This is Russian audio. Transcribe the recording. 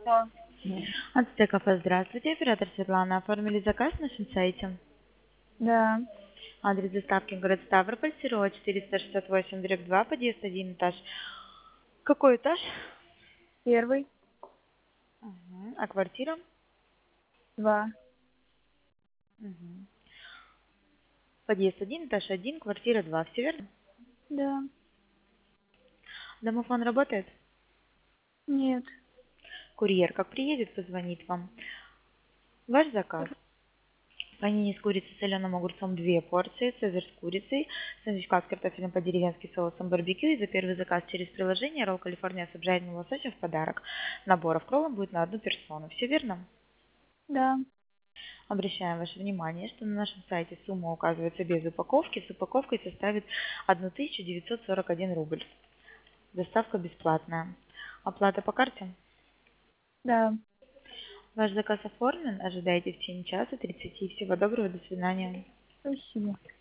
Алло. От Стекафе, здравствуйте, оператор Светлана. Оформили заказ на нашем сайте. Да. Адрес доставки город Ставрополь, село 468/2, подъезд 1 этаж. Какой этаж? Первый. А квартира? 2. Мгм. Подъезд 1, этаж 1, квартира 2. Все верно? Да. Домофон работает? Нет. Курьер, как приедет, позвонит вам. Ваш заказ. Панини с курицей с соленым огурцом 2 порции, цезарь с курицей, сэндвичка с картофелем по-деревенски соусом барбекю и за первый заказ через приложение ролл Калифорния с обжаренным лососем в подарок. Наборов кроллом будет на одну персону. Все верно? Да. Обращаем ваше внимание, что на нашем сайте сумма указывается без упаковки, с упаковкой составит 1941 рубль. Доставка бесплатная. Оплата по карте? Да. Ваш заказ оформлен. Ожидайте в течение часа 30. Всего доброго, до свидания. Спасибо.